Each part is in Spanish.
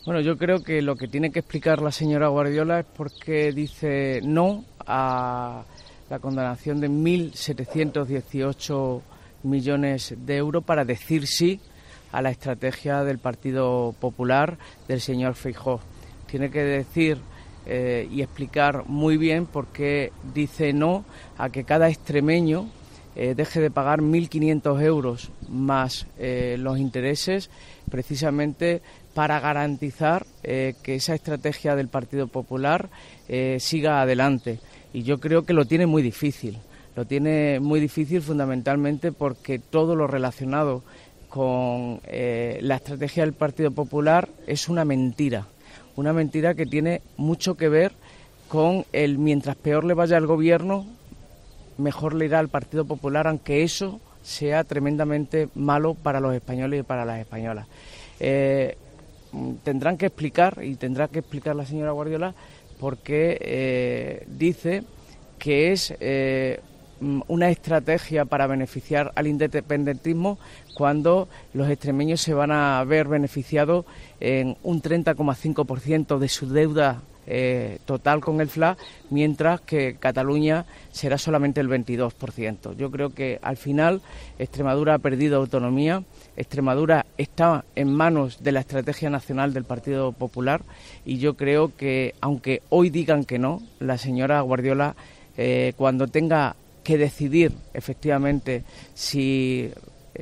Bueno, yo creo que lo que tiene que explicar la señora Guardiola es por qué dice no a la condonación de 1.718 millones de euros para decir sí a la estrategia del Partido Popular del señor Feijóo. Tiene que decir y explicar muy bien por qué dice no a que cada extremeño deje de pagar 1.500 euros más los intereses, precisamente para garantizar que esa estrategia del Partido Popular siga adelante. Y yo creo que lo tiene muy difícil. Lo tiene muy difícil fundamentalmente porque todo lo relacionado con la estrategia del Partido Popular es una mentira que tiene mucho que ver con el mientras peor le vaya al gobierno, mejor le irá al Partido Popular, aunque eso sea tremendamente malo para los españoles y para las españolas. Tendrá que explicar la señora Guardiola por qué dice que es una estrategia para beneficiar al independentismo cuando los extremeños se van a ver beneficiados en un 30,5% de su deuda total con el FLA, mientras que Cataluña será solamente el 22%. Yo creo que al final Extremadura ha perdido autonomía, Extremadura está en manos de la estrategia nacional del Partido Popular y yo creo que, aunque hoy digan que no, la señora Guardiola, cuando tenga que decidir efectivamente si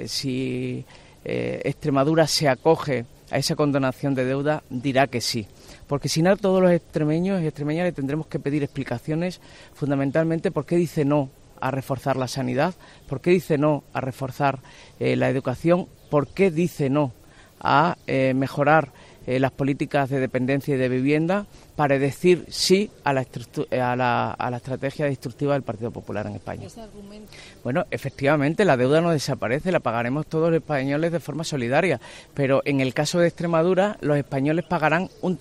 Extremadura se acoge a esa condonación de deuda, dirá que sí. Porque si no, todos los extremeños y extremeñas le tendremos que pedir explicaciones fundamentalmente por qué dice no a reforzar la sanidad, por qué dice no a reforzar la educación, por qué dice no a mejorar las políticas de dependencia y de vivienda, para decir sí a la estrategia destructiva del Partido Popular en España. Bueno, efectivamente, la deuda no desaparece, la pagaremos todos los españoles de forma solidaria, pero en el caso de Extremadura, los españoles pagarán un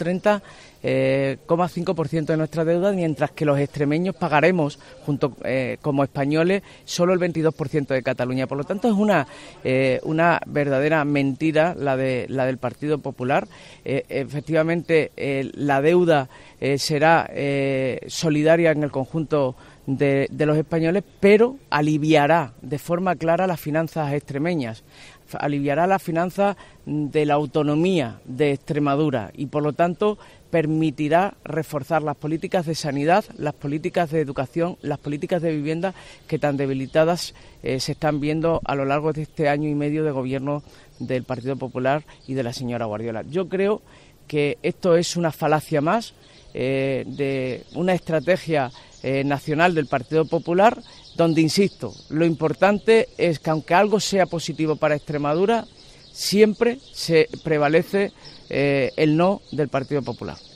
30,5% de nuestra deuda, mientras que los extremeños pagaremos, como españoles, solo el 22% de Cataluña. Por lo tanto, es una verdadera mentira la del Partido Popular. Efectivamente, la deuda será solidaria en el conjunto de los españoles, pero aliviará de forma clara las finanzas extremeñas, aliviará las finanzas de la autonomía de Extremadura y, por lo tanto, permitirá reforzar las políticas de sanidad, las políticas de educación, las políticas de vivienda que tan debilitadas se están viendo a lo largo de este año y medio de gobierno del Partido Popular y de la señora Guardiola. Yo creo que esto es una falacia más de una estrategia nacional del Partido Popular, donde, insisto, lo importante es que aunque algo sea positivo para Extremadura, siempre se prevalece el no del Partido Popular.